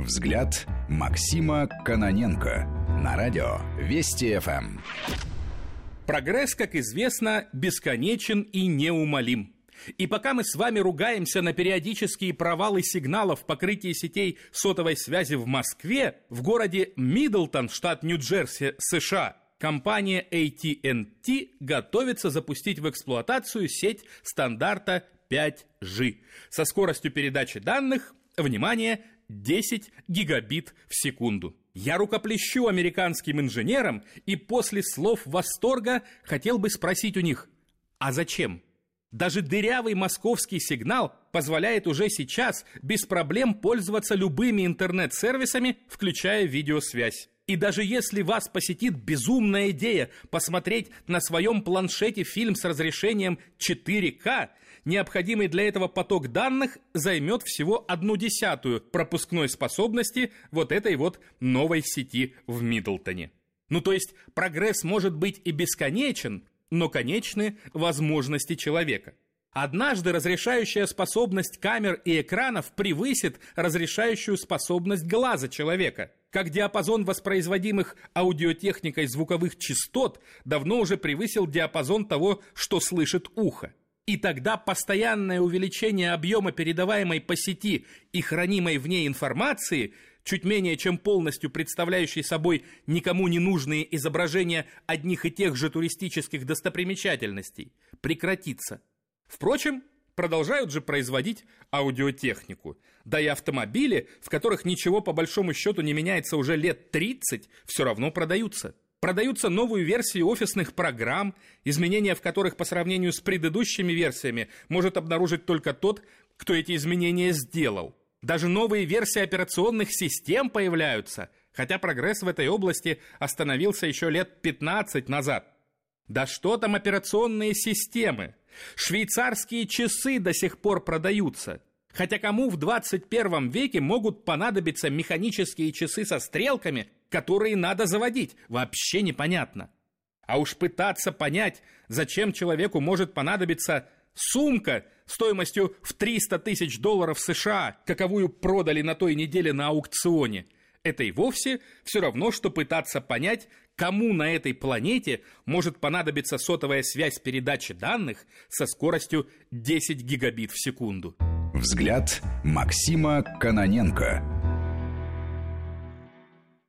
Взгляд Максима Кононенко на радио Вести ФМ. Прогресс, как известно, бесконечен и неумолим. И пока мы с вами ругаемся на периодические провалы сигналов в покрытии сетей сотовой связи в Москве, в городе Миддлтон, штат Нью-Джерси, США, компания AT&T готовится запустить в эксплуатацию сеть стандарта 5G со скоростью передачи данных, внимание, 10 гигабит в секунду. Я рукоплещу американским инженерам и после слов восторга хотел бы спросить у них, а зачем? Даже дырявый московский сигнал позволяет уже сейчас без проблем пользоваться любыми интернет-сервисами, включая видеосвязь. И даже если вас посетит безумная идея посмотреть на своем планшете фильм с разрешением 4К, необходимый для этого поток данных займет всего 1/10 пропускной способности вот этой вот новой сети в Миддлтоне. Ну то есть прогресс может быть и бесконечен, но конечны возможности человека. Однажды разрешающая способность камер и экранов превысит разрешающую способность глаза человека, как диапазон воспроизводимых аудиотехникой звуковых частот давно уже превысил диапазон того, что слышит ухо. И тогда постоянное увеличение объема передаваемой по сети и хранимой в ней информации, чуть менее чем полностью представляющей собой никому не нужные изображения одних и тех же туристических достопримечательностей, прекратится. Впрочем, продолжают же производить аудиотехнику. Да и автомобили, в которых ничего по большому счету не меняется уже лет 30, все равно продаются. Продаются новые версии офисных программ, изменения в которых по сравнению с предыдущими версиями может обнаружить только тот, кто эти изменения сделал. Даже новые версии операционных систем появляются, хотя прогресс в этой области остановился еще лет 15 назад. Да что там операционные системы? Швейцарские часы до сих пор продаются. Хотя кому в 21 веке могут понадобиться механические часы со стрелками, которые надо заводить, вообще непонятно. А уж пытаться понять, зачем человеку может понадобиться сумка стоимостью в $300 тысяч США, каковую продали на той неделе на аукционе, это и вовсе все равно, что пытаться понять, кому на этой планете может понадобиться сотовая связь передачи данных со скоростью 10 гигабит в секунду. Взгляд Максима Кононенко.